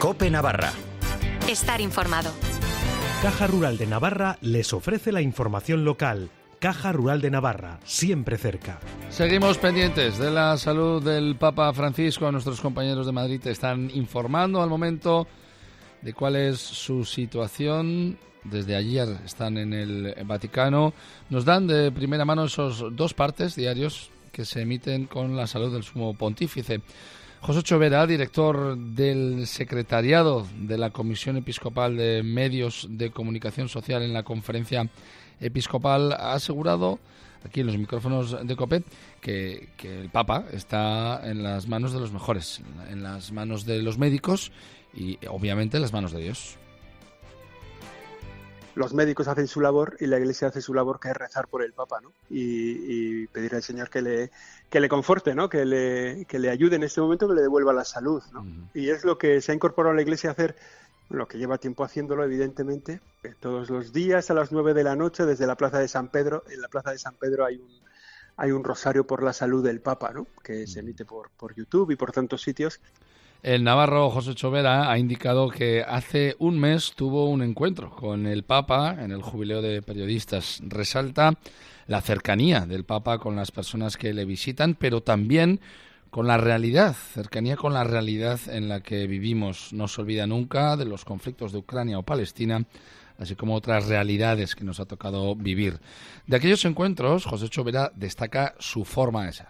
COPE Navarra. Estar informado. Caja Rural de Navarra les ofrece la información local. Caja Rural de Navarra, siempre cerca. Seguimos pendientes de la salud del Papa Francisco. Nuestros compañeros de Madrid están informando al momento de cuál es su situación. Desde ayer están en el Vaticano. Nos dan de primera mano esos 2 partes diarios que se emiten con la salud del Sumo Pontífice. José Chovera, director del Secretariado de la Comisión Episcopal de Medios de Comunicación Social en la Conferencia Episcopal, ha asegurado aquí en los micrófonos de COPE que el Papa está en las manos de los mejores, en las manos de los médicos y obviamente en las manos de Dios. Los médicos hacen su labor y la Iglesia hace su labor, que es rezar por el Papa, ¿no? Y pedir al Señor que le conforte, ¿no? Que le ayude en este momento, que le devuelva la salud, ¿no? Y es lo que se ha incorporado a la Iglesia a hacer, lo que lleva tiempo haciéndolo, evidentemente, todos los días a las 9 de la noche desde la Plaza de San Pedro. En la Plaza de San Pedro hay un rosario por la salud del Papa, ¿no? Que se emite por YouTube y por tantos sitios. El navarro José Chovera ha indicado que hace un mes tuvo un encuentro con el Papa en el Jubileo de Periodistas. Resalta la cercanía del Papa con las personas que le visitan, pero también con la realidad, cercanía con la realidad en la que vivimos. No se olvida nunca de los conflictos de Ucrania o Palestina, así como otras realidades que nos ha tocado vivir. De aquellos encuentros, José Chovera destaca su forma de ser.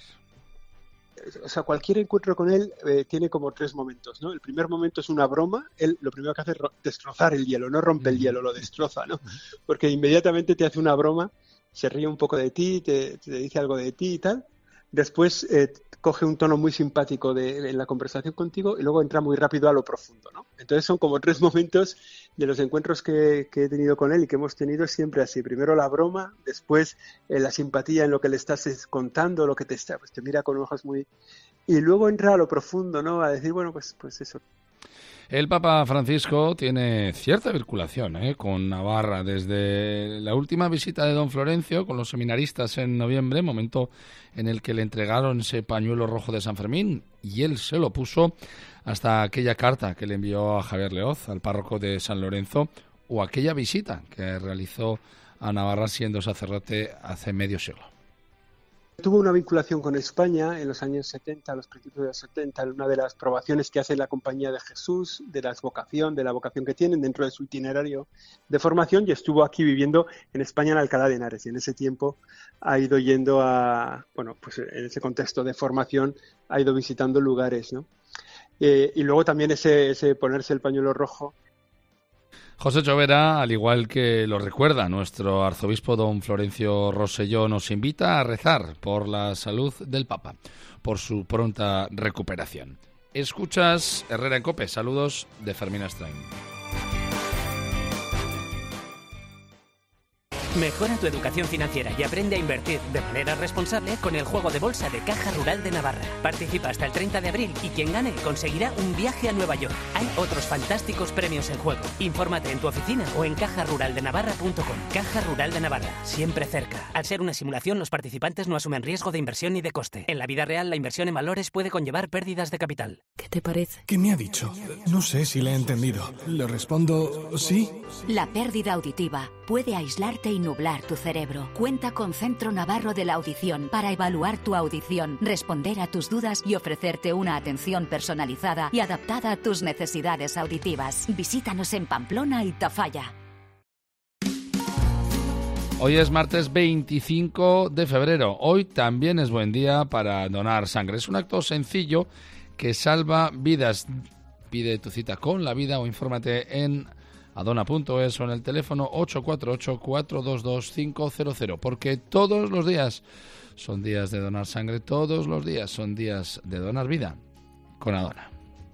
O sea, cualquier encuentro con él tiene como 3 momentos, ¿no? El primer momento es una broma. Él lo primero que hace es destrozar el hielo, no rompe el hielo, lo destroza, ¿no? Porque inmediatamente te hace una broma, se ríe un poco de ti, te dice algo de ti y tal. Después coge un tono muy simpático en la conversación contigo y luego entra muy rápido a lo profundo, ¿no? Entonces son como 3 momentos de los encuentros que he tenido con él y que hemos tenido siempre así. Primero la broma, después la simpatía en lo que le estás contando, lo que te mira con ojos muy... Y luego entra a lo profundo, ¿no? A decir, bueno, pues eso. El Papa Francisco tiene cierta vinculación con Navarra. Desde la última visita de don Florencio con los seminaristas en noviembre, momento en el que le entregaron ese pañuelo rojo de San Fermín y él se lo puso, hasta aquella carta que le envió a Javier Leoz, al párroco de San Lorenzo, o aquella visita que realizó a Navarra siendo sacerdote hace medio siglo. Tuvo una vinculación con España en los años 70, a los principios de los 70, en una de las probaciones que hace la Compañía de Jesús, de la vocación que tienen dentro de su itinerario de formación, y estuvo aquí viviendo en España, en Alcalá de Henares, y en ese tiempo ha ido yendo pues en ese contexto de formación, ha ido visitando lugares, ¿no? Y luego también ese ponerse el pañuelo rojo. José Chovera, al igual que lo recuerda nuestro arzobispo don Florencio Rosselló, nos invita a rezar por la salud del Papa, por su pronta recuperación. Escuchas Herrera en COPE. Saludos de Fermín Astrain. Mejora tu educación financiera y aprende a invertir de manera responsable con el juego de bolsa de Caja Rural de Navarra. Participa hasta el 30 de abril y quien gane conseguirá un viaje a Nueva York. Hay otros fantásticos premios en juego. Infórmate en tu oficina o en cajaruraldenavarra.com. Caja Rural de Navarra, siempre cerca. Al ser una simulación, los participantes no asumen riesgo de inversión ni de coste. En la vida real, la inversión en valores puede conllevar pérdidas de capital. ¿Qué te parece? ¿Qué me ha dicho? No sé si le he entendido. Le respondo sí. La pérdida auditiva puede aislarte y nublar tu cerebro. Cuenta con Centro Navarro de la Audición para evaluar tu audición, responder a tus dudas y ofrecerte una atención personalizada y adaptada a tus necesidades auditivas. Visítanos en Pamplona y Tafalla. Hoy es martes 25 de febrero. Hoy también es buen día para donar sangre. Es un acto sencillo que salva vidas. Pide tu cita con la vida o infórmate en adona.es o en el teléfono 848-422-500, porque todos los días son días de donar sangre, todos los días son días de donar vida con Adona.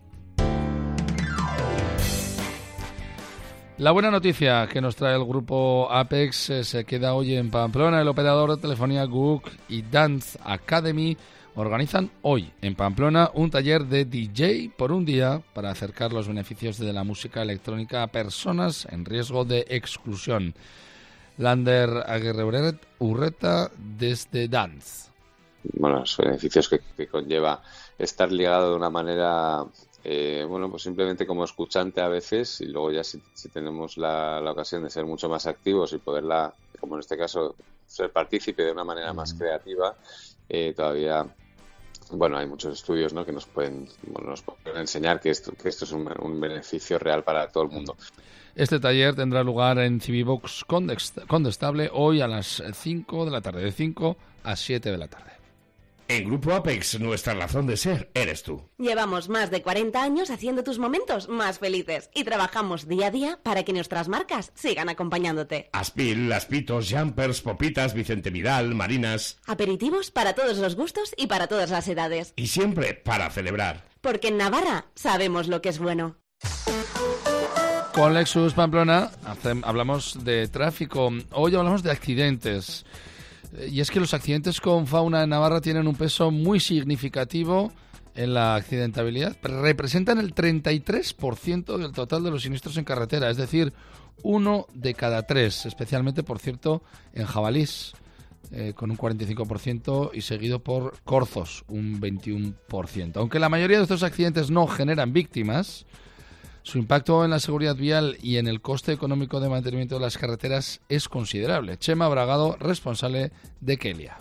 La buena noticia que nos trae el grupo Apex se queda hoy en Pamplona. El operador de telefonía GUC y Dance Academy organizan hoy en Pamplona un taller de DJ por un día para acercar los beneficios de la música electrónica a personas en riesgo de exclusión. Lander Aguirre Urreta desde Dance. Bueno, los beneficios que conlleva estar ligado de una manera bueno, pues simplemente como escuchante a veces, y luego ya si tenemos la ocasión de ser mucho más activos y poderla, como en este caso, ser partícipe de una manera más creativa, todavía, bueno, hay muchos estudios, ¿no?, que nos pueden enseñar que esto es un beneficio real para todo el mundo. Este taller tendrá lugar en Civivox Condestable hoy a las 5 de la tarde, de 5 a 7 de la tarde. En Grupo Apex, nuestra razón de ser eres tú. Llevamos más de 40 años haciendo tus momentos más felices y trabajamos día a día para que nuestras marcas sigan acompañándote. Aspil, Aspitos, Jumpers, Popitas, Vicente Vidal, Marinas. Aperitivos para todos los gustos y para todas las edades. Y siempre para celebrar. Porque en Navarra sabemos lo que es bueno. Con Lexus Pamplona hablamos de tráfico. Hoy hablamos de accidentes. Y es que los accidentes con fauna en Navarra tienen un peso muy significativo en la accidentabilidad. Representan el 33% del total de los siniestros en carretera, es decir, 1 de cada 3, especialmente, por cierto, en jabalís, con un 45% y seguido por corzos, un 21%. Aunque la mayoría de estos accidentes no generan víctimas, su impacto en la seguridad vial y en el coste económico de mantenimiento de las carreteras es considerable. Chema Bragado, responsable de Kelia.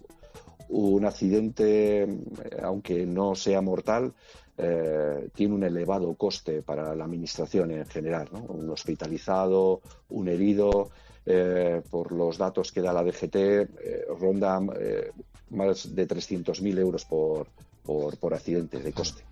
Un accidente, aunque no sea mortal, tiene un elevado coste para la administración en general, ¿no? Un hospitalizado, un herido, por los datos que da la DGT, ronda más de 300.000 euros por accidente de coste.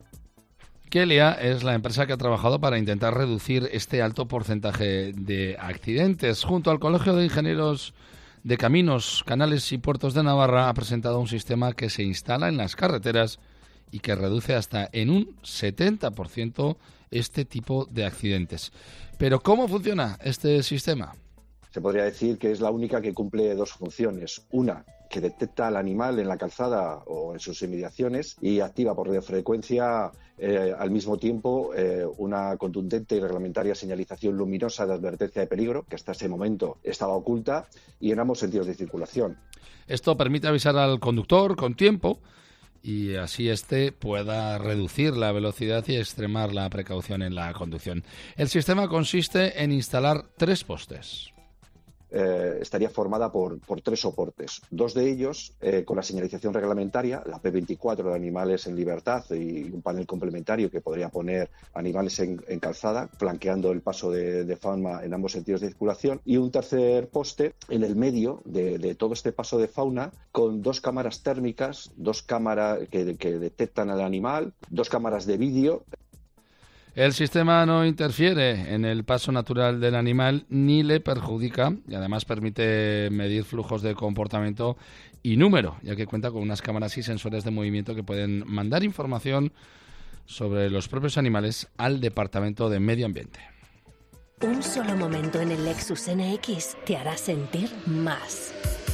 Kelia es la empresa que ha trabajado para intentar reducir este alto porcentaje de accidentes. Junto al Colegio de Ingenieros de Caminos, Canales y Puertos de Navarra ha presentado un sistema que se instala en las carreteras y que reduce hasta en un 70% este tipo de accidentes. Pero ¿cómo funciona este sistema? Se podría decir que es la única que cumple dos funciones. Una, que detecta al animal en la calzada o en sus inmediaciones y activa por radiofrecuencia al mismo tiempo una contundente y reglamentaria señalización luminosa de advertencia de peligro, que hasta ese momento estaba oculta, y en ambos sentidos de circulación. Esto permite avisar al conductor con tiempo y así éste pueda reducir la velocidad y extremar la precaución en la conducción. El sistema consiste en instalar 3 postes. Estaría formada por 3 soportes. 2 de ellos con la señalización reglamentaria, la P24 de animales en libertad y un panel complementario que podría poner animales en calzada, flanqueando el paso de fauna en ambos sentidos de circulación, y un tercer poste en el medio de todo este paso de fauna con 2 cámaras térmicas, 2 cámaras que detectan al animal, 2 cámaras de vídeo. El sistema no interfiere en el paso natural del animal ni le perjudica y además permite medir flujos de comportamiento y número, ya que cuenta con unas cámaras y sensores de movimiento que pueden mandar información sobre los propios animales al Departamento de Medio Ambiente. Un solo momento en el Lexus NX te hará sentir más.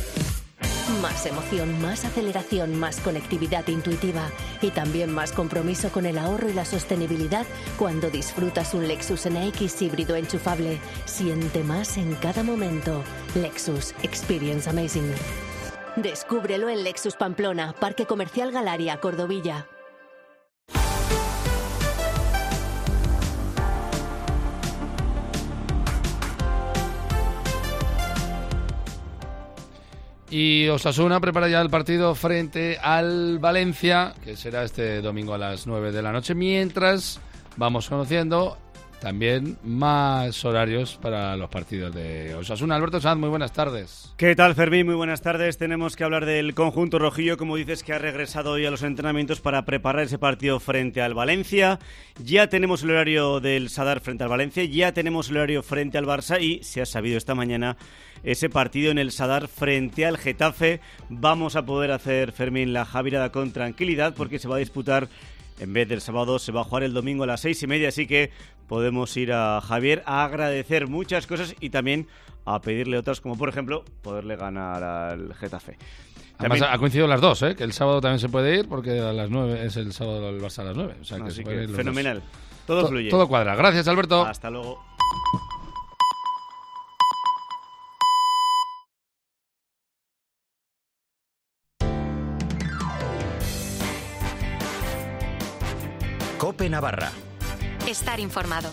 Más emoción, más aceleración, más conectividad intuitiva y también más compromiso con el ahorro y la sostenibilidad cuando disfrutas un Lexus NX híbrido enchufable. Siente más en cada momento. Lexus Experience Amazing. Descúbrelo en Lexus Pamplona, Parque Comercial Galaria, Cordovilla. Y Osasuna prepara ya el partido frente al Valencia, que será este domingo a las 9 de la noche, mientras vamos conociendo también más horarios para los partidos de Osasuna. Alberto Sanz, muy buenas tardes. ¿Qué tal, Fermín? Muy buenas tardes. Tenemos que hablar del conjunto rojillo, como dices, que ha regresado hoy a los entrenamientos para preparar ese partido frente al Valencia. Ya tenemos el horario del Sadar frente al Valencia, ya tenemos el horario frente al Barça y se ha sabido esta mañana ese partido en el Sadar frente al Getafe. Vamos a poder hacer, Fermín, la Javirada con tranquilidad porque se va a disputar, en vez del sábado, se va a jugar el domingo a las 6:30, así que podemos ir a Javier a agradecer muchas cosas y también a pedirle otras, como por ejemplo poderle ganar al Getafe. Además, ha coincidido las dos, que el sábado también se puede ir porque a las 9 es el sábado el Barça a las 9. O sea, que así se pueden ir los fenomenal. Dos. Todo fluye. Todo cuadra. Gracias, Alberto. Hasta luego. COPE Navarra. Estar informado.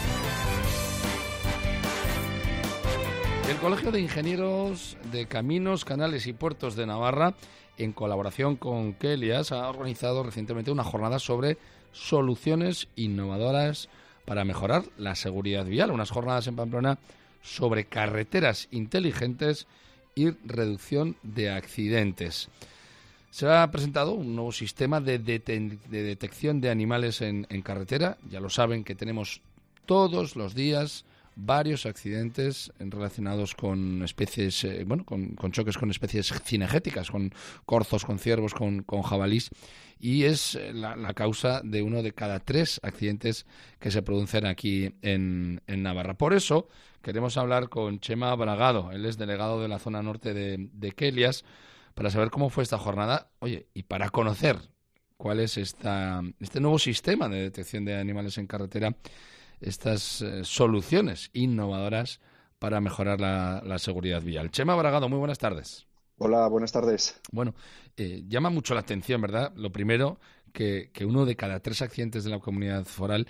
El Colegio de Ingenieros de Caminos, Canales y Puertos de Navarra, en colaboración con Kelias, ha organizado recientemente una jornada sobre soluciones innovadoras para mejorar la seguridad vial. Unas jornadas en Pamplona sobre carreteras inteligentes y reducción de accidentes. Se ha presentado un nuevo sistema de detección de animales en carretera. Ya lo saben que tenemos todos los días varios accidentes relacionados con especies, con choques con especies cinegéticas, con corzos, con ciervos, con jabalís, y es la causa de 1 de cada 3 accidentes que se producen aquí en Navarra. Por eso queremos hablar con Chema Bragado, él es delegado de la zona norte de Kelias, para saber cómo fue esta jornada, y para conocer cuál es este nuevo sistema de detección de animales en carretera, estas soluciones innovadoras para mejorar la seguridad vial. Chema Bragado, muy buenas tardes. Hola, buenas tardes. Bueno, llama mucho la atención, ¿verdad? Lo primero, que 1 de cada 3 accidentes de la comunidad foral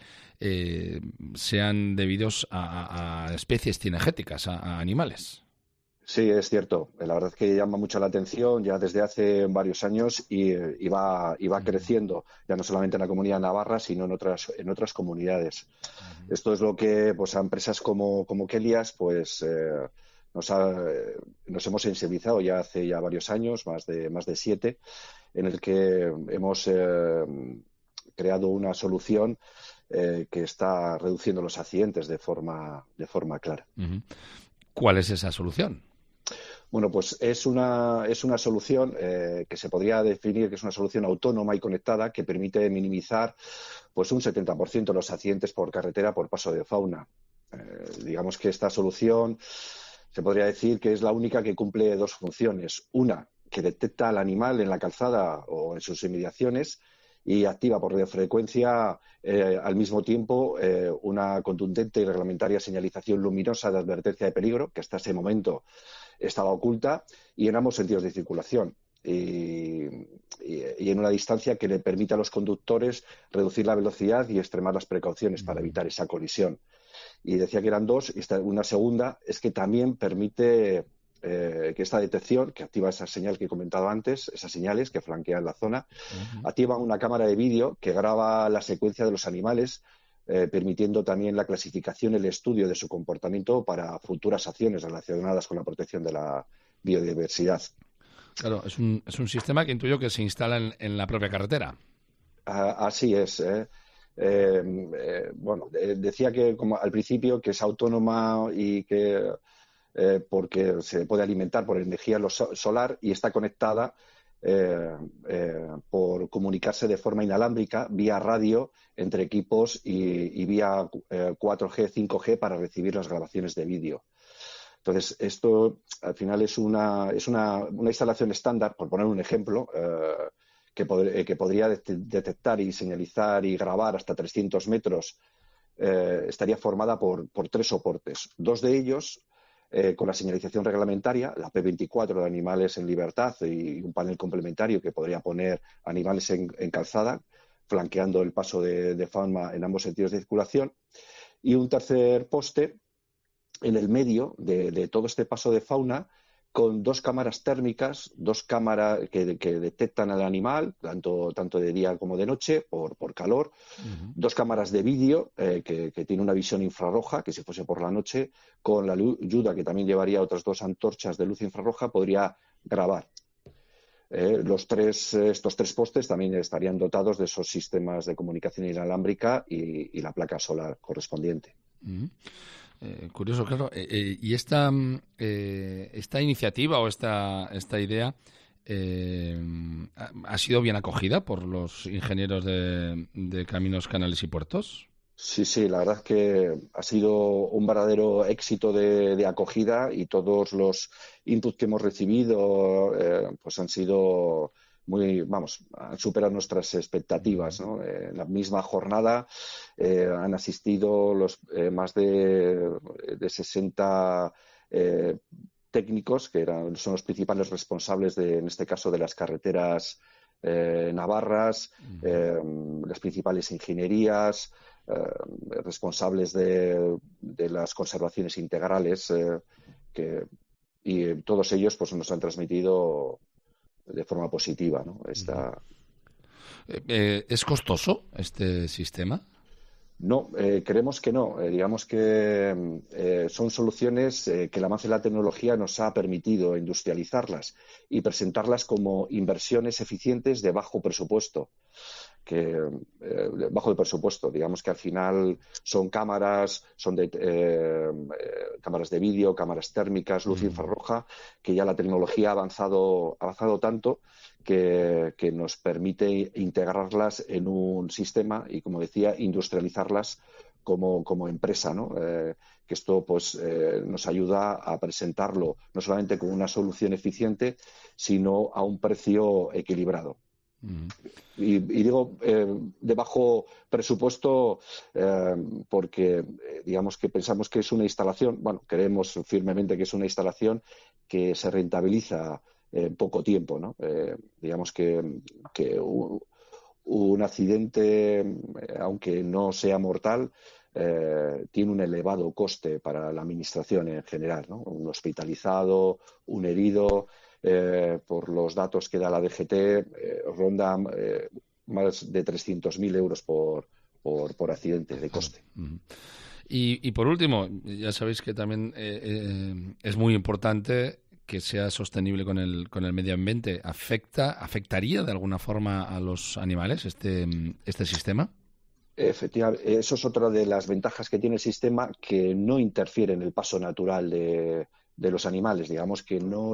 sean debidos a especies cinegéticas, a animales. Sí, es cierto. La verdad es que llama mucho la atención ya desde hace varios años y va creciendo, ya no solamente en la comunidad de Navarra, sino en otras comunidades. Esto es lo que pues a empresas como Kelias pues nos hemos sensibilizado ya hace varios años, más de 7, en el que hemos creado una solución que está reduciendo los accidentes de forma clara. ¿Cuál es esa solución? Bueno, pues es una solución que se podría definir que es una solución autónoma y conectada que permite minimizar pues un 70% de los accidentes por carretera por paso de fauna. Digamos que esta solución se podría decir que es la única que cumple 2 funciones. Una, que detecta al animal en la calzada o en sus inmediaciones y activa por radiofrecuencia al mismo tiempo una contundente y reglamentaria señalización luminosa de advertencia de peligro, que hasta ese momento estaba oculta, y en ambos sentidos de circulación. Y en una distancia que le permita a los conductores reducir la velocidad y extremar las precauciones para evitar esa colisión. Y decía que eran 2, y una segunda es que también permite que esta detección, que activa esa señal que he comentado antes, esas señales que flanquean la zona, activa una cámara de vídeo que graba la secuencia de los animales, permitiendo también la clasificación y el estudio de su comportamiento para futuras acciones relacionadas con la protección de la biodiversidad. Claro, es un sistema que intuyo que se instala en la propia carretera. Así es. Decía que como al principio que es autónoma y que porque se puede alimentar por energía solar y está conectada por comunicarse de forma inalámbrica vía radio entre equipos y vía 4G, 5G para recibir las grabaciones de vídeo. Entonces, esto al final es una instalación estándar, por poner un ejemplo, que podría detectar y señalizar y grabar hasta 300 metros. Estaría formada por 3 soportes. 2 de ellos con la señalización reglamentaria, la P24 de animales en libertad y un panel complementario que podría poner animales en calzada, flanqueando el paso de fauna en ambos sentidos de circulación, y un tercer poste en el medio de todo este paso de fauna con 2 cámaras térmicas, 2 cámaras que detectan al animal, tanto de día como de noche, por calor, 2 cámaras de vídeo que tiene una visión infrarroja, que si fuese por la noche, con la ayuda que también llevaría otras 2 antorchas de luz infrarroja, podría grabar. Estos 3 postes también estarían dotados de esos sistemas de comunicación inalámbrica y la placa solar correspondiente. Curioso, claro. Y esta iniciativa o esta idea ha sido bien acogida por los ingenieros de Caminos, Canales y Puertos. Sí, la verdad es que ha sido un verdadero éxito de acogida y todos los inputs que hemos recibido pues han sido han superado nuestras expectativas, ¿no? En la misma jornada han asistido más de 60 técnicos que son los principales responsables en este caso de las carreteras navarras, las principales ingenierías, responsables de las conservaciones integrales, y todos ellos pues nos han transmitido de forma positiva, ¿no? ¿Es costoso este sistema? No, creemos que no. Digamos que son soluciones que el avance de la tecnología nos ha permitido industrializarlas y presentarlas como inversiones eficientes de bajo presupuesto. Bajo de presupuesto, digamos que al final son cámaras, cámaras de vídeo, cámaras térmicas, luz infrarroja, que ya la tecnología ha avanzado tanto que nos permite integrarlas en un sistema y, como decía, industrializarlas como empresa, ¿no? Que esto pues nos ayuda a presentarlo no solamente como una solución eficiente, sino a un precio equilibrado. Y digo de bajo presupuesto porque digamos que pensamos que es una instalación, creemos firmemente que es una instalación que se rentabiliza en poco tiempo, ¿no? Digamos que un accidente, aunque no sea mortal, tiene un elevado coste para la administración en general, ¿no? Un hospitalizado, un herido, por los datos que da la DGT, ronda más de 300.000 euros por accidente de coste. Y por último, ya sabéis que también es muy importante que sea sostenible con el medio ambiente. ¿Afectaría de alguna forma a los animales este sistema? Efectivamente, eso es otra de las ventajas que tiene el sistema, que no interfiere en el paso natural de los animales. Digamos que no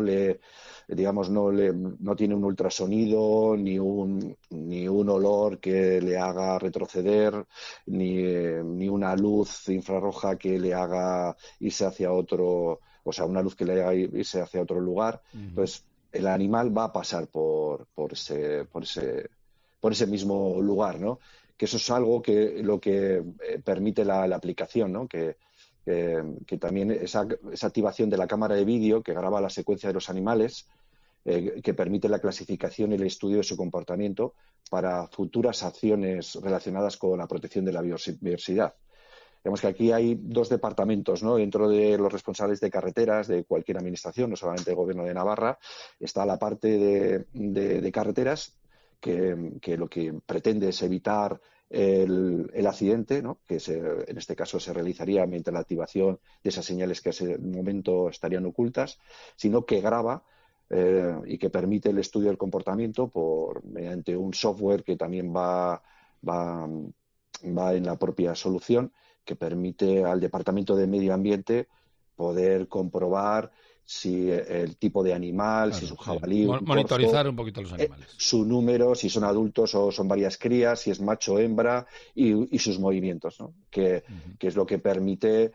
tiene un ultrasonido ni un olor que le haga retroceder, ni una luz infrarroja que le haga irse hacia otro, o sea, una luz que le haga irse hacia otro lugar. Entonces el animal va a pasar por ese mismo lugar, ¿no? Que eso es algo que lo que permite la aplicación, ¿no? Que también esa activación de la cámara de vídeo que graba la secuencia de los animales, que permite la clasificación y el estudio de su comportamiento para futuras acciones relacionadas con la protección de la biodiversidad. Digamos que aquí hay dos departamentos, ¿no? Dentro de los responsables de carreteras de cualquier administración, no solamente el Gobierno de Navarra, está la parte de carreteras, que lo que pretende es evitar el accidente, ¿no? Que en este caso se realizaría mediante la activación de esas señales que a ese momento estarían ocultas, sino que graba y que permite el estudio del comportamiento mediante un software que también va en la propia solución, que permite al Departamento de Medio Ambiente poder comprobar si el tipo de animal, claro, si es un jabalí, monitorizar un poquito los animales, su número, si son adultos o son varias crías, si es macho o hembra y sus movimientos, ¿no? Que es lo que permite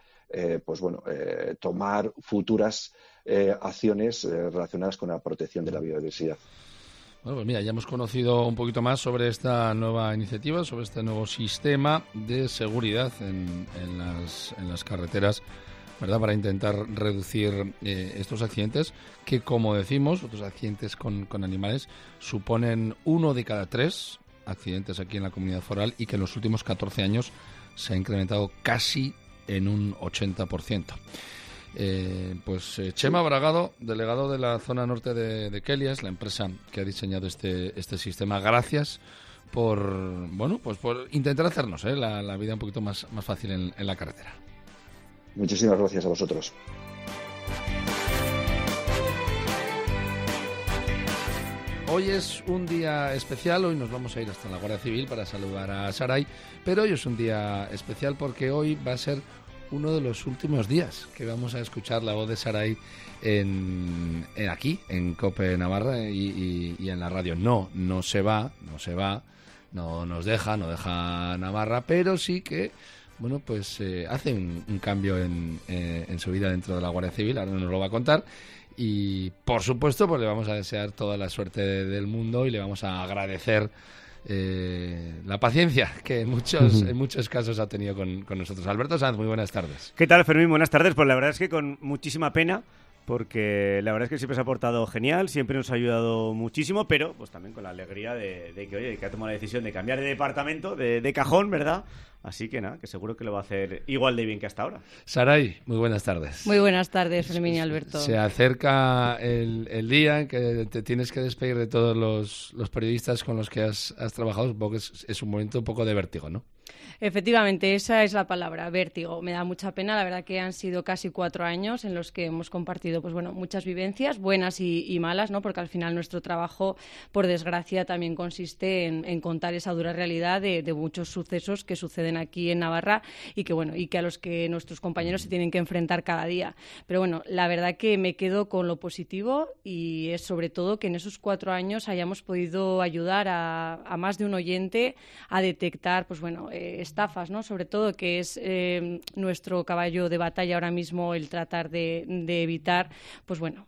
tomar futuras acciones relacionadas con la protección de la biodiversidad. Bueno, pues mira, ya hemos conocido un poquito más sobre esta nueva iniciativa, sobre este nuevo sistema de seguridad en las carreteras, ¿verdad? Para intentar reducir estos accidentes que, como decimos, otros accidentes con animales suponen 1 de cada 3 accidentes aquí en la Comunidad Foral, y que en los últimos 14 años se ha incrementado casi en un 80%. Chema Bragado, delegado de la zona norte de Kelias, la empresa que ha diseñado este sistema, gracias por intentar hacernos la vida un poquito más fácil en la carretera. Muchísimas gracias a vosotros. Hoy es un día especial, hoy nos vamos a ir hasta la Guardia Civil para saludar a Saray, pero hoy es un día especial porque hoy va a ser uno de los últimos días que vamos a escuchar la voz de Saray aquí, en COPE Navarra y en la radio. No se va, no nos deja Navarra, pero sí que hace un cambio en su vida dentro de la Guardia Civil. Ahora nos lo va a contar y, por supuesto, pues le vamos a desear toda la suerte del mundo y le vamos a agradecer la paciencia que en muchos casos ha tenido con nosotros. Alberto Sanz, muy buenas tardes. ¿Qué tal, Fermín? Buenas tardes. Pues la verdad es que con muchísima pena, porque la verdad es que siempre se ha portado genial, siempre nos ha ayudado muchísimo, pero pues también con la alegría de que, oye, que ha tomado la decisión de cambiar de departamento, de cajón, ¿verdad? Así que nada, que seguro que lo va a hacer igual de bien que hasta ahora. Saray, muy buenas tardes. Muy buenas tardes, Fermín y Alberto. Se acerca el día en que te tienes que despedir de todos los periodistas con los que has trabajado, supongo que es un momento un poco de vértigo, ¿no? Efectivamente, esa es la palabra, vértigo. Me da mucha pena, la verdad que han sido casi 4 años en los que hemos compartido pues bueno, muchas vivencias, buenas y malas, ¿no? Porque al final nuestro trabajo, por desgracia, también consiste en contar esa dura realidad de muchos sucesos que suceden aquí en Navarra y que a los que nuestros compañeros se tienen que enfrentar cada día. Pero bueno, la verdad que me quedo con lo positivo y es sobre todo que en esos 4 años hayamos podido ayudar a más de un oyente a detectar pues bueno, estafas, ¿no? Sobre todo, que es nuestro caballo de batalla ahora mismo, el tratar de evitar, pues bueno,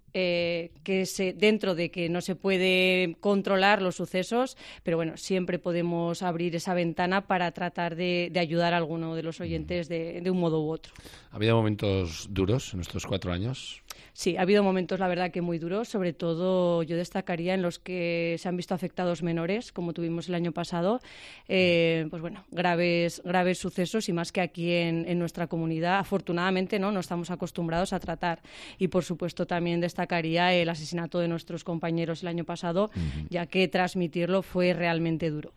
dentro de que no se puede controlar los sucesos, pero bueno, siempre podemos abrir esa ventana para tratar de ayudar a alguno de los oyentes de un modo u otro. ¿Ha habido momentos duros en estos 4 años? Sí, ha habido momentos, la verdad, que muy duros. Sobre todo, yo destacaría en los que se han visto afectados menores, como tuvimos el año pasado. Pues bueno, graves sucesos, y más que aquí en nuestra comunidad, afortunadamente, no estamos acostumbrados a tratar. Y, por supuesto, también destacaría el asesinato de nuestros compañeros el año pasado, ya que transmitirlo fue realmente duro.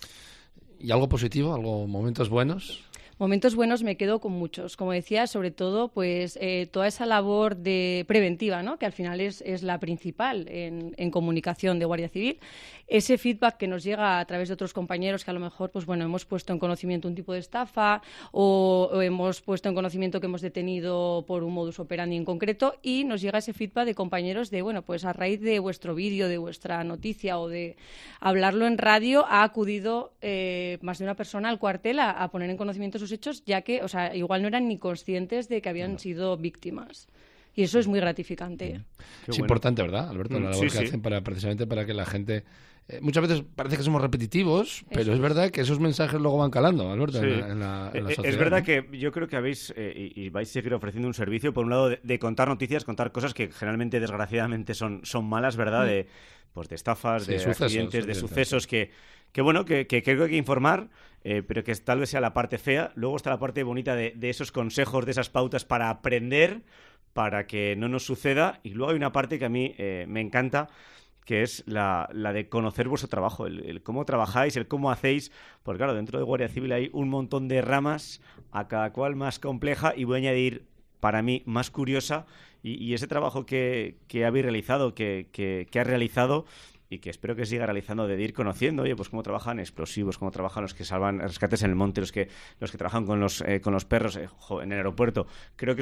¿Y algo positivo? ¿Momentos buenos? Momentos buenos me quedo con muchos. Como decía, sobre todo, pues toda esa labor preventiva, ¿no? Que al final es la principal en comunicación de Guardia Civil. Ese feedback que nos llega a través de otros compañeros que a lo mejor, pues bueno, hemos puesto en conocimiento un tipo de estafa o hemos puesto en conocimiento que hemos detenido por un modus operandi en concreto, y nos llega ese feedback de compañeros de, bueno, pues a raíz de vuestro vídeo, de vuestra noticia o de hablarlo en radio, ha acudido más de una persona al cuartel a poner en conocimiento sus hechos, ya que, o sea, igual no eran ni conscientes de que habían sido víctimas. Y eso es muy gratificante. Es importante, ¿verdad, Alberto? La labor que hacen precisamente para que la gente... muchas veces parece que somos repetitivos, pero es verdad que esos mensajes luego van calando, Alberto, en la sociedad. Es verdad, ¿no? Que yo creo que habéis y vais a seguir ofreciendo un servicio, por un lado, de contar noticias, contar cosas que generalmente, desgraciadamente, son malas, ¿verdad? De estafas, de accidentes, de sucesos que creo que hay que informar, pero que tal vez sea la parte fea. Luego está la parte bonita de esos consejos, de esas pautas para aprender, para que no nos suceda. Y luego hay una parte que a mí me encanta, que es la de conocer vuestro trabajo, el cómo trabajáis, el cómo hacéis. Porque claro, dentro de Guardia Civil hay un montón de ramas, a cada cual más compleja, y voy a añadir, para mí, más curiosa. Y ese trabajo que habéis realizado, que has realizado, y que espero que siga realizando, de ir conociendo, oye, pues cómo trabajan explosivos, cómo trabajan los que salvan rescates en el monte, los que trabajan con los perros en el aeropuerto. Creo que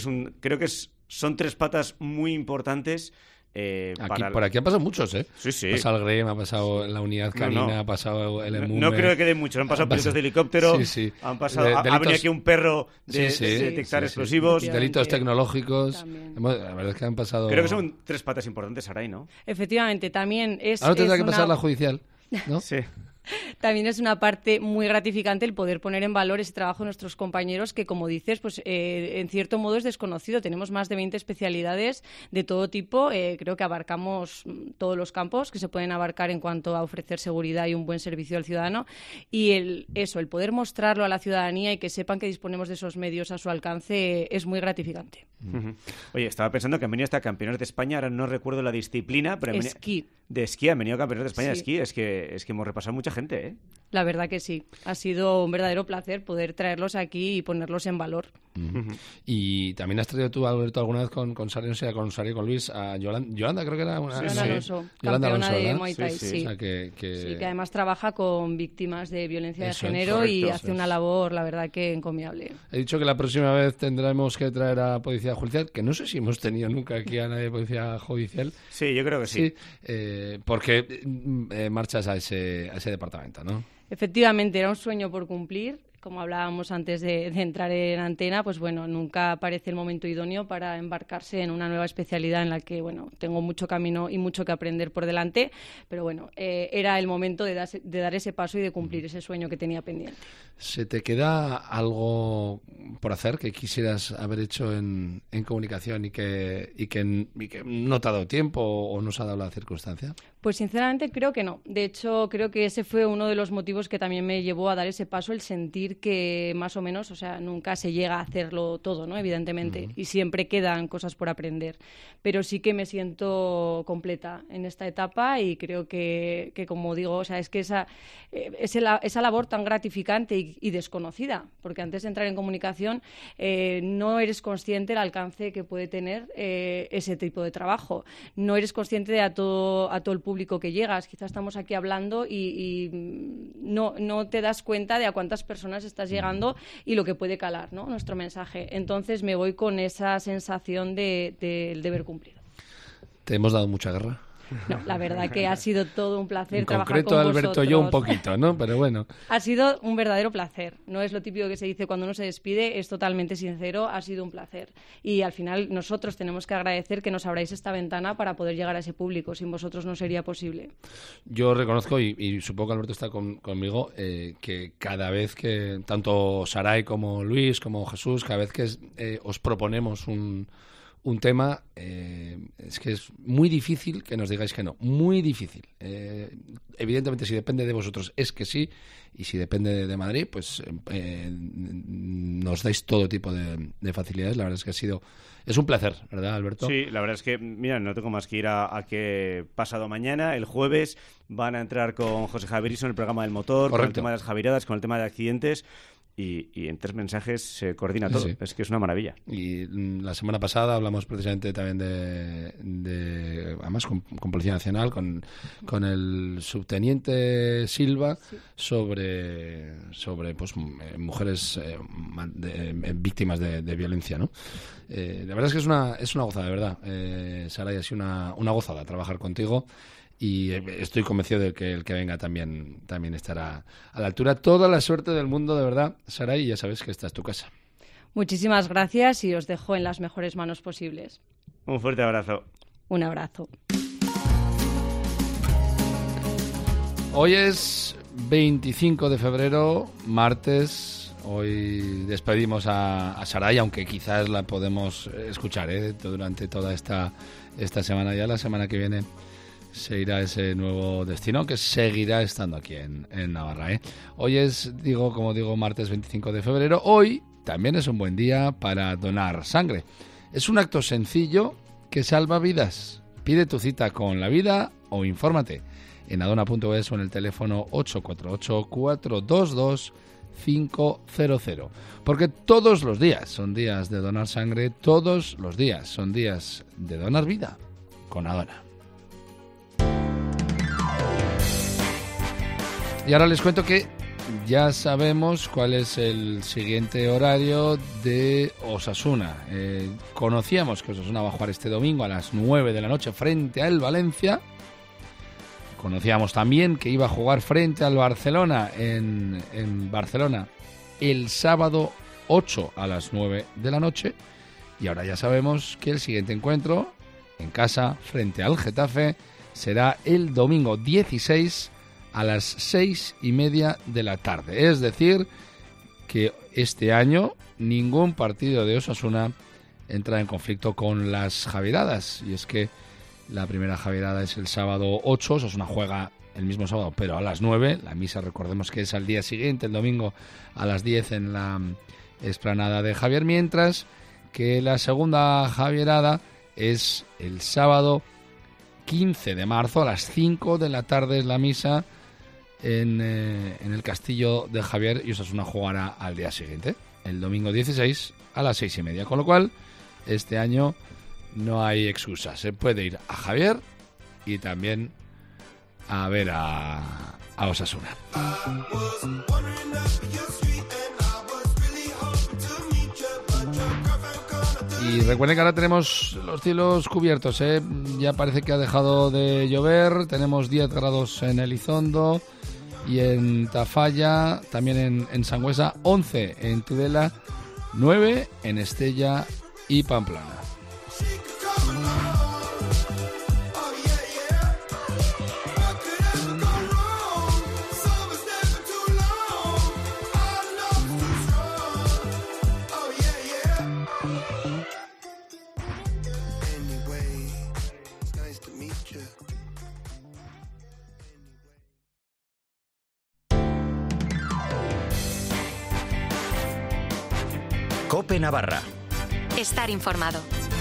son 3 patas muy importantes. Por aquí han pasado muchos, ¿eh? Sí. Ha pasado el GREM, ha pasado la unidad canina, ha pasado el EMUME. No creo que queden muchos. Han pasado pilotos de helicóptero, sí. Han pasado, ha venido aquí un perro de detectar explosivos. Delitos tecnológicos. La verdad es que han pasado... Creo que son 3 patas importantes, Saray, ¿no? Efectivamente, también es... Ahora tendrá que pasar la judicial, ¿no? Sí. También es una parte muy gratificante el poder poner en valor ese trabajo de nuestros compañeros, que, como dices, pues en cierto modo es desconocido. Tenemos más de 20 especialidades de todo tipo. Creo que abarcamos todos los campos que se pueden abarcar en cuanto a ofrecer seguridad y un buen servicio al ciudadano. Y el poder mostrarlo a la ciudadanía y que sepan que disponemos de esos medios a su alcance es muy gratificante. Oye, estaba pensando que han venido hasta campeones de España, ahora no recuerdo la disciplina, pero esquí. De esquí, han venido campeones de España de esquí. Es que hemos repasado mucha gente, ¿eh? La verdad que sí. Ha sido un verdadero placer poder traerlos aquí y ponerlos en valor. Y también has traído tú, Alberto, alguna vez con Sari, no sé, con Sari y con Luis, a Yolanda, creo que era una... Yolanda Alonso, Yolanda campeona Alonso, de Muay Thai, sí. O sea, que además trabaja con víctimas de violencia de género, correcto, y hace una labor, la verdad, que encomiable. He dicho que la próxima vez tendremos que traer a Policía Judicial, que no sé si hemos tenido nunca aquí a nadie de Policía Judicial. Sí, yo creo que sí. Porque marchas a ese departamento, ¿no? Efectivamente, era un sueño por cumplir. como hablábamos antes de entrar en antena, pues bueno, nunca parece el momento idóneo para embarcarse en una nueva especialidad en la que, bueno, tengo mucho camino y mucho que aprender por delante, pero bueno, era el momento de dar ese paso y de cumplir ese sueño que tenía pendiente. ¿Se te queda algo por hacer que quisieras haber hecho en comunicación y que no te ha dado tiempo o no se ha dado la circunstancia? Pues sinceramente creo que no. De hecho, creo que ese fue uno de los motivos que también me llevó a dar ese paso, el sentir que más o menos, o sea, nunca se llega a hacerlo todo, ¿no? Evidentemente, y siempre quedan cosas por aprender. Pero sí que me siento completa en esta etapa y creo que como digo, o sea, es que esa labor tan gratificante y desconocida, porque antes de entrar en comunicación no eres consciente del alcance que puede tener ese tipo de trabajo. No eres consciente de a todo el público que llegas. Quizás estamos aquí hablando y no te das cuenta de a cuántas personas estás llegando y lo que puede calar, ¿no?, nuestro mensaje. Entonces me voy con esa sensación del deber cumplido. ¿Te hemos dado mucha guerra? No, la verdad que ha sido todo un placer en trabajar concreto, con Alberto, vosotros. yo un poquito, ¿no? Pero bueno. Ha sido un verdadero placer. No es lo típico que se dice cuando uno se despide, es totalmente sincero, ha sido un placer. Y al final nosotros tenemos que agradecer que nos abráis esta ventana para poder llegar a ese público. Sin vosotros no sería posible. Yo reconozco, y supongo que Alberto está conmigo, que cada vez que tanto Saray como Luis, como Jesús, cada vez que os proponemos un tema, es que es muy difícil que nos digáis que no, muy difícil. Evidentemente, si depende de vosotros es que sí, y si depende de Madrid, pues nos dais todo tipo de facilidades. La verdad es que es un placer, ¿verdad, Alberto? Sí, la verdad es que, mira, no tengo más que ir a que pasado mañana, el jueves, van a entrar con José Javier en el programa del motor, Correcto, con el tema de las javiradas, con el tema de accidentes. Y en 3 mensajes se coordina todo. Sí. Es que es una maravilla. Y la semana pasada hablamos precisamente también de además con Policía Nacional, con el subteniente Silva, sí, sobre pues mujeres víctimas de violencia, ¿no? La verdad es que es una gozada, de verdad. Saray, ha sido una gozada trabajar contigo. Y estoy convencido de que el que venga también estará a la altura. Toda la suerte del mundo, de verdad, Saray, y ya sabes que esta es tu casa. Muchísimas gracias y os dejo en las mejores manos posibles. Un fuerte abrazo. Un abrazo. Hoy es 25 de febrero, martes. Hoy despedimos a Saray, aunque quizás la podemos escuchar durante toda esta semana. Ya la semana que viene se irá a ese nuevo destino, que seguirá estando aquí en Navarra. Hoy es, como digo, martes 25 de febrero. Hoy también es un buen día para donar sangre. Es un acto sencillo que salva vidas. Pide tu cita con la vida o infórmate en adona.es o en el teléfono 848-422-500. Porque todos los días son días de donar sangre, todos los días son días de donar vida con Adona. Y ahora les cuento que ya sabemos cuál es el siguiente horario de Osasuna. Conocíamos que Osasuna va a jugar este domingo a las 9 de la noche frente al Valencia. Conocíamos también que iba a jugar frente al Barcelona en Barcelona el sábado 8 a las 9 de la noche. Y ahora ya sabemos que el siguiente encuentro en casa frente al Getafe será el domingo 16 a las 6:30 de la tarde. Es decir, que este año ningún partido de Osasuna entra en conflicto con las javiradas. Y es que la primera javirada es el sábado 8, Osasuna juega el mismo sábado, pero a las 9. La misa, recordemos que es al día siguiente, el domingo a las 10 en la explanada de Javier, mientras que la segunda javierada es el sábado 15 de marzo a las 5 de la tarde es la misa en el castillo de Javier, y Osasuna jugará al día siguiente, el domingo 16 a las 6:30, con lo cual este año no hay excusa, se puede ir a Javier y también a ver a Osasuna. Y recuerden que ahora tenemos los cielos cubiertos, ya parece que ha dejado de llover, tenemos 10 grados en Elizondo y en Tafalla, también en Sangüesa, 11 en Tudela, 9 en Estella y Pamplona. COPE Navarra. Estar informado.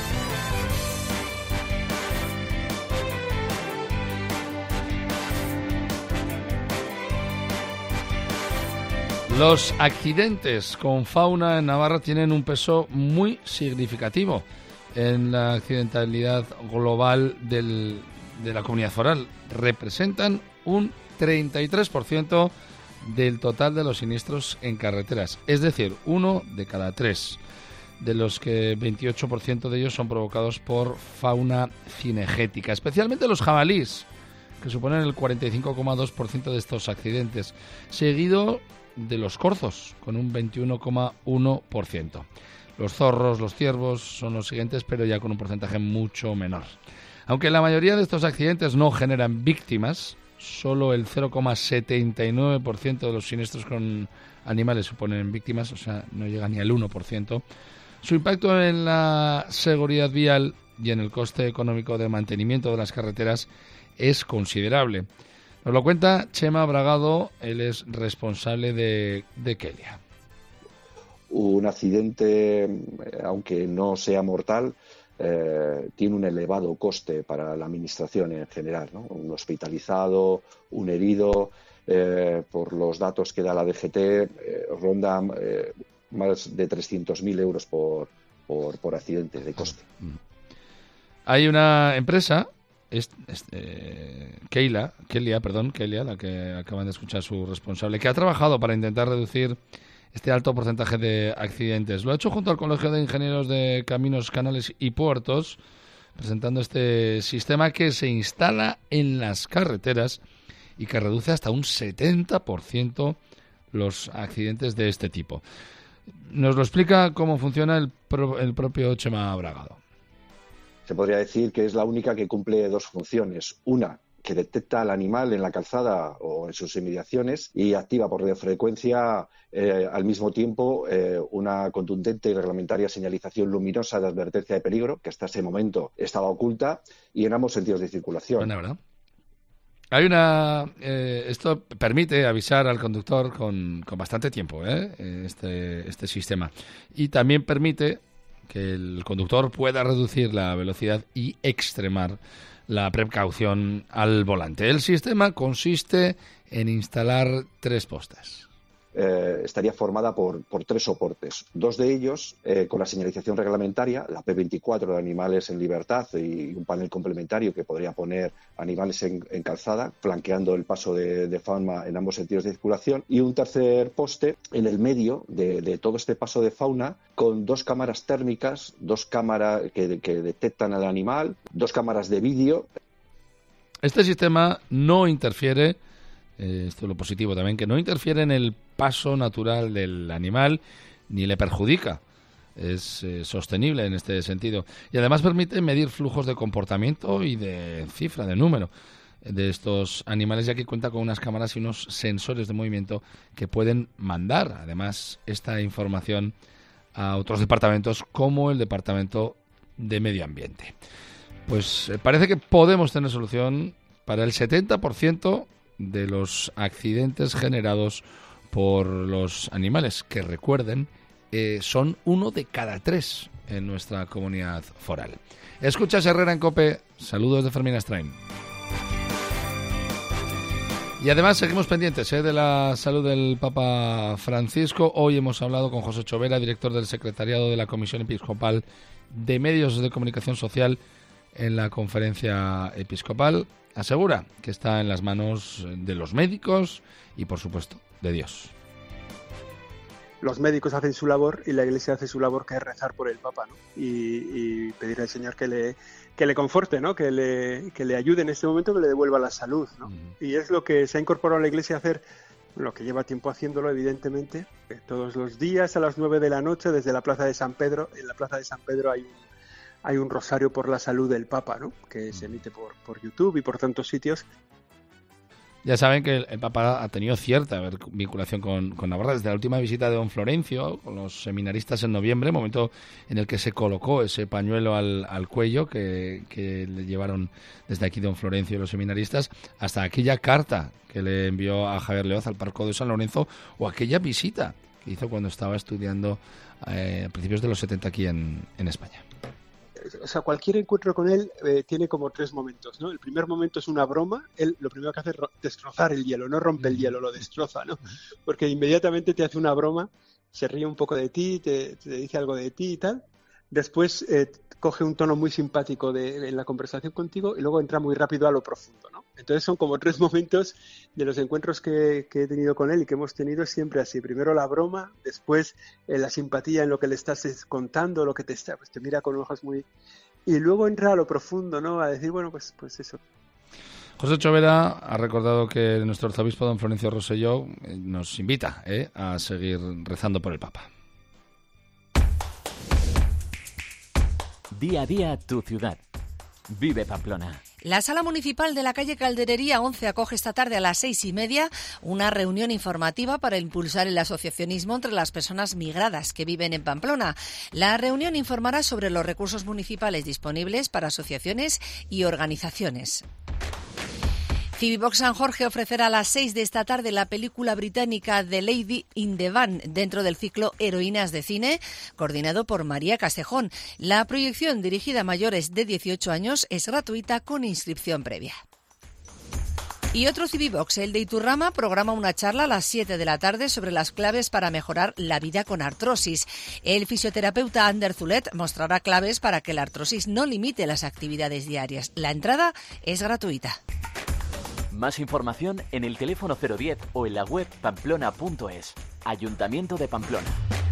Los accidentes con fauna en Navarra tienen un peso muy significativo en la accidentalidad global de la comunidad foral. Representan un 33% del total de los siniestros en carreteras, es decir, 1 de cada 3, de los que 28% de ellos son provocados por fauna cinegética, especialmente los jabalíes, que suponen el 45,2% de estos accidentes, seguido de los corzos, con un 21,1%. Los zorros, los ciervos son los siguientes, pero ya con un porcentaje mucho menor. Aunque la mayoría de estos accidentes no generan víctimas, solo el 0,79% de los siniestros con animales suponen víctimas, o sea, no llega ni al 1%. Su impacto en la seguridad vial y en el coste económico de mantenimiento de las carreteras es considerable. Nos lo cuenta Chema Bragado, él es responsable de Kelia. Un accidente, aunque no sea mortal, tiene un elevado coste para la administración en general, ¿no? Un hospitalizado, un herido, por los datos que da la DGT, ronda más de 300.000 euros por accidente de coste. Hay una empresa, Kelia, la que acaban de escuchar su responsable, que ha trabajado para intentar reducir este alto porcentaje de accidentes. Lo ha hecho junto al Colegio de Ingenieros de Caminos, Canales y Puertos, presentando este sistema que se instala en las carreteras y que reduce hasta un 70% los accidentes de este tipo. Nos lo explica cómo funciona el propio Chema Bragado. Se podría decir que es la única que cumple dos funciones. Una, que detecta al animal en la calzada o en sus inmediaciones y activa por radiofrecuencia al mismo tiempo una contundente y reglamentaria señalización luminosa de advertencia de peligro, que hasta ese momento estaba oculta, y en ambos sentidos de circulación. Bueno, ¿verdad? Hay esto permite avisar al conductor con bastante tiempo, este sistema. Y también permite que el conductor pueda reducir la velocidad y extremar la precaución al volante. El sistema consiste en instalar 3 postes. Estaría formada por 3 soportes. 2 de ellos con la señalización reglamentaria, la P24 de animales en libertad y un panel complementario que podría poner animales en calzada, flanqueando el paso de fauna en ambos sentidos de circulación, y un tercer poste en el medio de todo este paso de fauna con 2 cámaras térmicas, 2 cámaras que detectan al animal, 2 cámaras de vídeo. Este sistema no interfiere, esto es lo positivo también, que no interfiere en el paso natural del animal ni le perjudica. Es sostenible en este sentido. Y además permite medir flujos de comportamiento y de cifra, de número de estos animales, ya que cuenta con unas cámaras y unos sensores de movimiento que pueden mandar, además, esta información a otros departamentos como el Departamento de Medio Ambiente. Pues parece que podemos tener solución para el 70% de los accidentes generados por los animales, que recuerden, son 1 de cada 3 en nuestra comunidad foral. Escuchas Herrera en COPE. Saludos de Fermín Astrain. Y además seguimos pendientes de la salud del Papa Francisco. Hoy hemos hablado con José Chovera, director del secretariado de la Comisión Episcopal de Medios de Comunicación Social en la Conferencia Episcopal. Asegura que está en las manos de los médicos y, por supuesto, de Dios. Los médicos hacen su labor y la Iglesia hace su labor, que es rezar por el Papa, ¿no? Y pedir al Señor que le conforte, ¿no? Que le ayude en este momento, que le devuelva la salud, ¿no? Y es lo que se ha incorporado a la Iglesia a hacer, lo que lleva tiempo haciéndolo, evidentemente, todos los días a las 9 de la noche desde la Plaza de San Pedro. En la Plaza de San Pedro hay un rosario por la salud del Papa, ¿no? Que se emite por YouTube y por tantos sitios. Ya saben que el Papa ha tenido cierta vinculación con Navarra desde la última visita de don Florencio con los seminaristas en noviembre, momento en el que se colocó ese pañuelo al cuello que le llevaron desde aquí don Florencio y los seminaristas, hasta aquella carta que le envió a Javier Leoz al Parco de San Lorenzo, o aquella visita que hizo cuando estaba estudiando a principios de los 70 aquí en España. O sea, cualquier encuentro con él tiene como tres momentos, ¿no? El primer momento es una broma. Él lo primero que hace es destrozar el hielo, no rompe el hielo, lo destroza, ¿no? Porque inmediatamente te hace una broma, se ríe un poco de ti, te dice algo de ti y tal. Después coge un tono muy simpático en la conversación contigo y luego entra muy rápido a lo profundo, ¿no? Entonces son como tres momentos de los encuentros que he tenido con él y que hemos tenido siempre así. Primero la broma, después la simpatía en lo que le estás contando, lo que te mira con ojos muy... Y luego entra a lo profundo, ¿no? A decir, bueno, pues eso. José Chovera ha recordado que nuestro arzobispo don Florencio Rosselló nos invita a seguir rezando por el Papa. Día a día tu ciudad. Vive Pamplona. La Sala Municipal de la calle Calderería 11 acoge esta tarde a las 6:30 una reunión informativa para impulsar el asociacionismo entre las personas migradas que viven en Pamplona. La reunión informará sobre los recursos municipales disponibles para asociaciones y organizaciones. Civibox San Jorge ofrecerá a las 6 de esta tarde la película británica The Lady in the Van dentro del ciclo Heroínas de Cine, coordinado por María Castejón. La proyección, dirigida a mayores de 18 años, es gratuita con inscripción previa. Y otro Civibox, el de Iturrama, programa una charla a las 7 de la tarde sobre las claves para mejorar la vida con artrosis. El fisioterapeuta Ander Zulet mostrará claves para que la artrosis no limite las actividades diarias. La entrada es gratuita. Más información en el teléfono 010 o en la web pamplona.es. Ayuntamiento de Pamplona.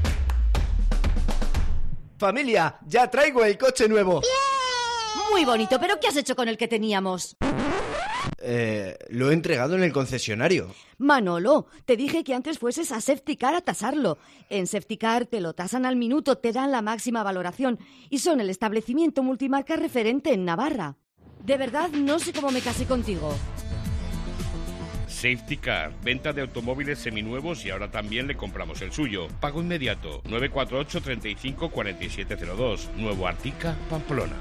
Familia, ya traigo el coche nuevo. ¡Yeah! Muy bonito, pero ¿qué has hecho con el que teníamos? Lo he entregado en el concesionario. Manolo, te dije que antes fueses a Safetycar a tasarlo. En Safetycar te lo tasan al minuto, te dan la máxima valoración y son el establecimiento multimarca referente en Navarra. De verdad, no sé cómo me casé contigo. Safetycar, venta de automóviles seminuevos y ahora también le compramos el suyo. Pago inmediato, 948 35 4702, Nuevo Artica, Pamplona.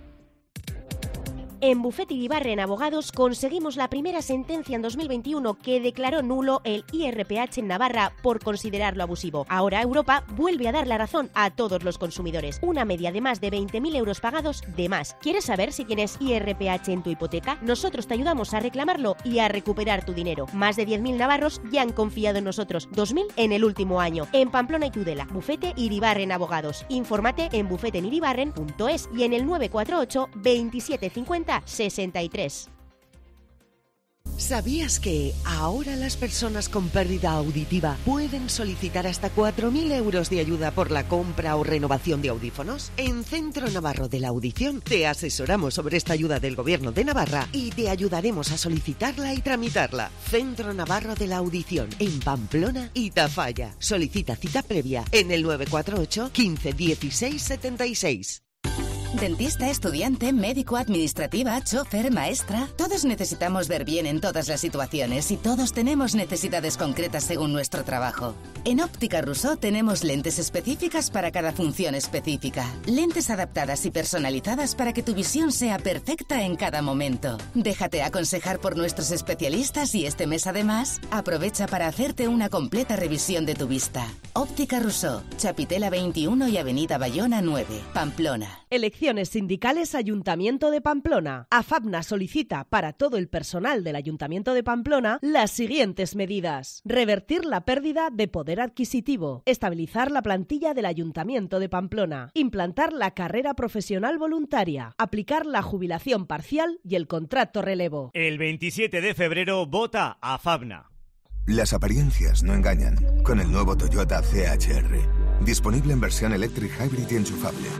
En Bufete Iribarren Abogados conseguimos la primera sentencia en 2021 que declaró nulo el IRPH en Navarra por considerarlo abusivo. Ahora Europa vuelve a dar la razón a todos los consumidores. Una media de más de 20.000 euros pagados de más. ¿Quieres saber si tienes IRPH en tu hipoteca? Nosotros te ayudamos a reclamarlo y a recuperar tu dinero. Más de 10.000 navarros ya han confiado en nosotros. 2.000 en el último año. En Pamplona y Tudela. Bufete Iribarren Abogados. Infórmate en bufeteniribarren.es y en el 948 2750 63. ¿Sabías que ahora las personas con pérdida auditiva pueden solicitar hasta 4.000 euros de ayuda por la compra o renovación de audífonos? En Centro Navarro de la Audición te asesoramos sobre esta ayuda del Gobierno de Navarra y te ayudaremos a solicitarla y tramitarla. Centro Navarro de la Audición, en Pamplona y Tafalla. Solicita cita previa en el 948 15 16 76. Dentista, estudiante, médico, administrativa, chofer, maestra... Todos necesitamos ver bien en todas las situaciones y todos tenemos necesidades concretas según nuestro trabajo. En Óptica Rousseau tenemos lentes específicas para cada función específica. Lentes adaptadas y personalizadas para que tu visión sea perfecta en cada momento. Déjate aconsejar por nuestros especialistas y este mes además aprovecha para hacerte una completa revisión de tu vista. Óptica Rousseau, Chapitela 21 y Avenida Bayona 9, Pamplona. Elecciones sindicales Ayuntamiento de Pamplona. AFAPNA solicita para todo el personal del Ayuntamiento de Pamplona las siguientes medidas: revertir la pérdida de poder adquisitivo, estabilizar la plantilla del Ayuntamiento de Pamplona, implantar la carrera profesional voluntaria, aplicar la jubilación parcial y el contrato relevo. El 27 de febrero vota AFAPNA. Las apariencias no engañan. Con el nuevo Toyota CHR, disponible en versión electric hybrid y enchufable.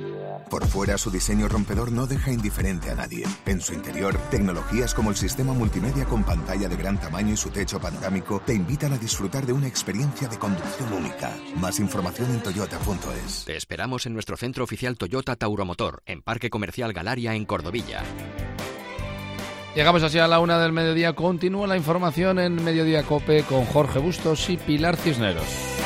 Por fuera, su diseño rompedor no deja indiferente a nadie. En su interior, tecnologías como el sistema multimedia con pantalla de gran tamaño y su techo panorámico te invitan a disfrutar de una experiencia de conducción única. Más información en toyota.es. Te esperamos en nuestro centro oficial Toyota Tauromotor, en Parque Comercial Galaria, en Cordovilla. Llegamos así a la 1 del mediodía. Continúa la información en Mediodía Cope con Jorge Bustos y Pilar Cisneros.